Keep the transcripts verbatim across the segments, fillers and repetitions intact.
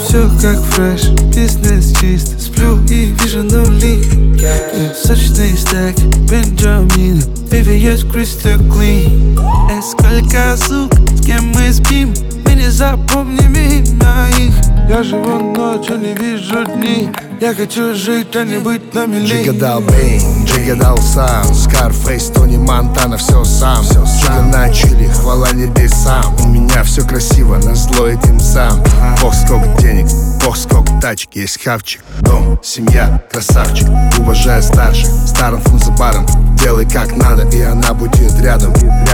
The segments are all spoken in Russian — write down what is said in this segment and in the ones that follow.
Все как фреш, бизнес чисто. Сплю и вижу нули. Сочный стек, Бенджамин, Baby, yes, crystal clean. Эй, сколько сук, с кем мы спим, мы не запомним имена их. Я живу ночью, не вижу дни. Я хочу жить, а не быть на мели. Джига дал бейн, Джига дал сам. Скарфейс, Тони Монтана, все сам. Джига на чили, хвала небесам. У меня все красиво, назло этим сам. Бог сколько денег, бог сколько тачек. Есть хавчик, дом, семья, красавчик. Уважаю старших, старым фунзабаром. Делай как надо, и она будет рядом.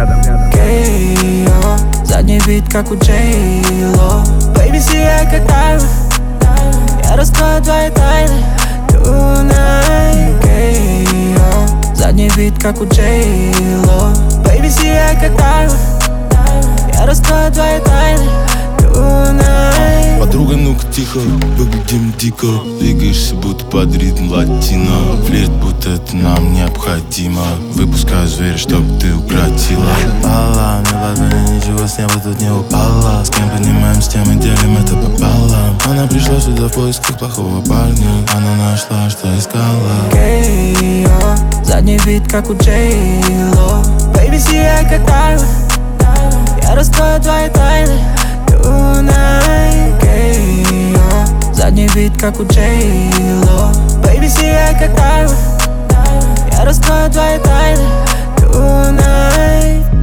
Кейо, задний вид как у Джей-Ло. Baby, сияй как тайна. Я раскрою твои тайны tonight. Кейо, задний вид как у Джей-Ло. Baby, сияй как тайна. Я раскрою твои тайны tonight. Подруга, ну-ка тихо, выглядим дико. Двигаешься, будто под ритм латино. Флирт, будто это нам необходимо. Выпускаю зверя, чтоб ты укротила. Алла, мне ладно, ничего с неба тут не упало. С кем поднимаем, с тем и делим это пополам. Она пришла сюда в поисках плохого парня. Она нашла, что искала. Кейо, задний вид как у Джей-Ло. Baby, сияй как тайна. Я раскрою твои тайны tonight. Кейо, задний вид как у Джей-Ло. Baby, сияй как тайна. Я раскрою твои тайны tonight.